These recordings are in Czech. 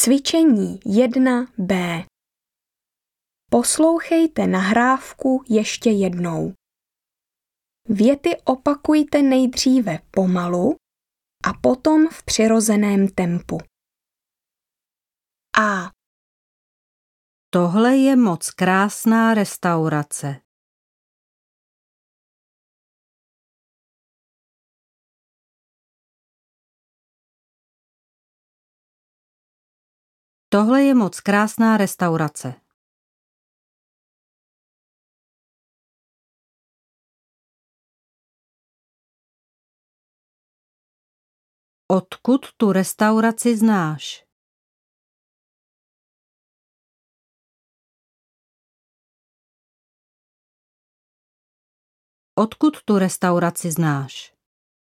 Cvičení 1b. Poslouchejte nahrávku ještě jednou. Věty opakujte nejdříve pomalu a potom v přirozeném tempu. A. Tohle je moc krásná restaurace. Tohle je moc krásná restaurace. Odkud tu restauraci znáš? Odkud tu restauraci znáš?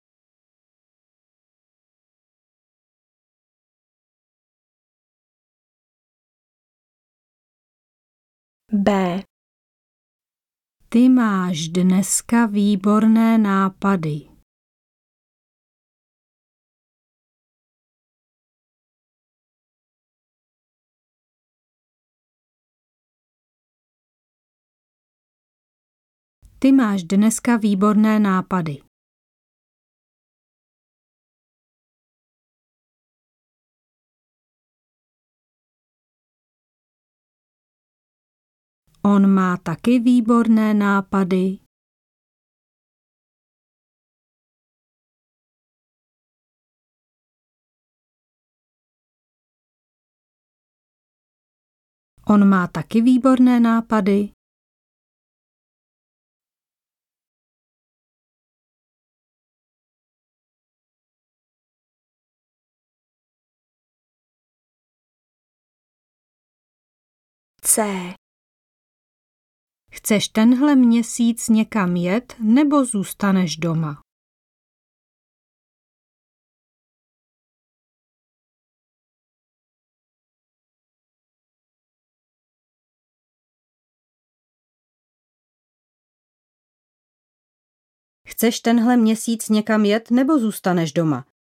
B. Ty máš dneska výborné nápady. Ty máš dneska výborné nápady. On má taky výborné nápady. On má taky výborné nápady. C. Chceš tenhle měsíc někam jet nebo zůstaneš doma? Chceš tenhle měsíc někam jet nebo zůstaneš doma?